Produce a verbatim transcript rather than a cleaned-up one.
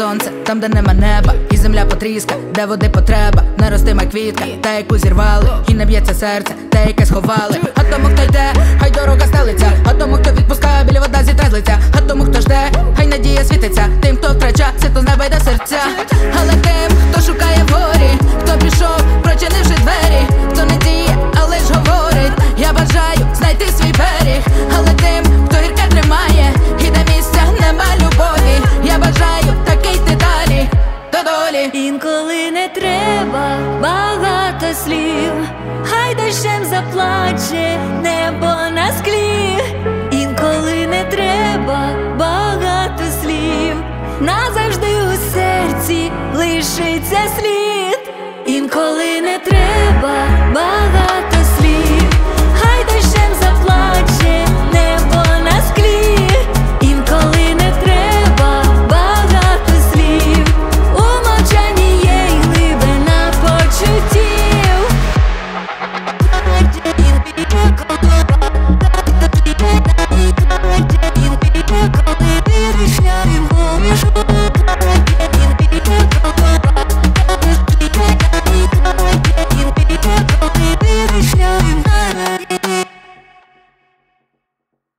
сонце, там де нема неба, і земля потріска, де води потреба, не ростима квітка, та яку зірвали, і не б'ється серце, те, яке сховали. А тому, хто йде, хай дорога стелиться, а тому, хто відпускає, біля вода зітре з лиця, а тому, хто жде, хай надія світиться, тим, хто втрача, світло з неба йде серця.